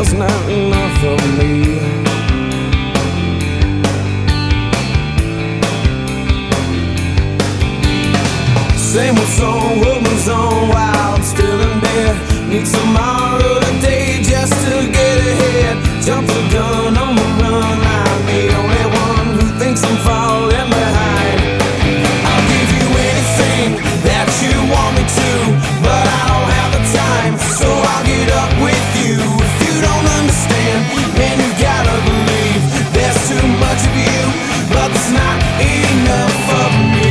There's not enough of me. Same old song, woman's on wild, still in bed. Need tomorrow today just to get ahead. Jump the gun on the run, I'm the only one who thinks I'm falling behind. I'll give you anything that you want me to, but I don't have the time, so I'll get up with you. If you don't understand, man, you gotta believe there's too much of you, but there's not enough of me.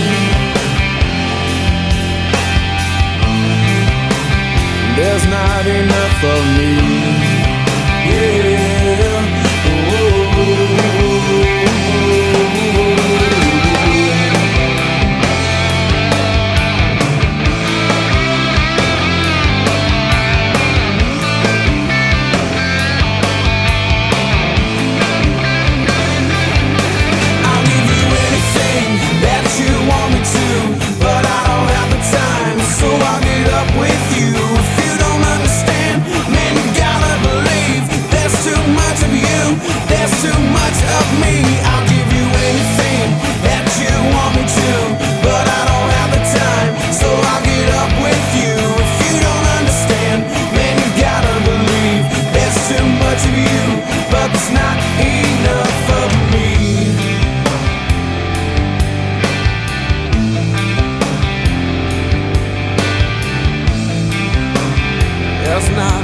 There's not enough of me. Yeah. I'll give you anything that you want me to, but I don't have the time, so I'll get up with you. There's too much of me. I'll give you anything that you want me to, but I don't have the time, so I'll get up with you. If you don't understand, man, you gotta believe there's too much of you, but there's not enough of me. There's not